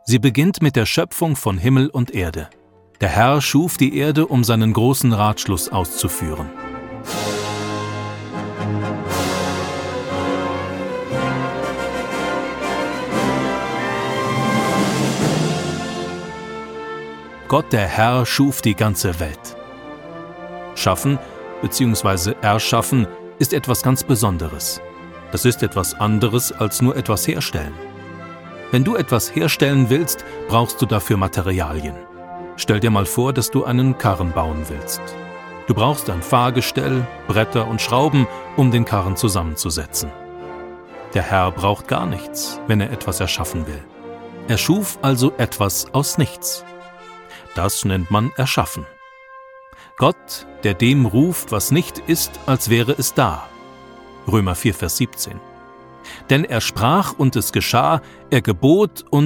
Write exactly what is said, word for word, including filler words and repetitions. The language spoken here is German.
Sie beginnt mit der Schöpfung von Himmel und Erde. Der Herr schuf die Erde, um seinen großen Ratschluss auszuführen. Gott der Herr schuf die ganze Welt. Schaffen bzw. erschaffen ist etwas ganz Besonderes. Das ist etwas anderes als nur etwas herstellen. Wenn du etwas herstellen willst, brauchst du dafür Materialien. Stell dir mal vor, dass du einen Karren bauen willst. Du brauchst ein Fahrgestell, Bretter und Schrauben, um den Karren zusammenzusetzen. Der Herr braucht gar nichts, wenn er etwas erschaffen will. Er schuf also etwas aus nichts. Das nennt man Erschaffen. Gott, der dem ruft, was nicht ist, als wäre es da. Römer vier, Vers siebzehn. Denn er sprach und es geschah, er gebot und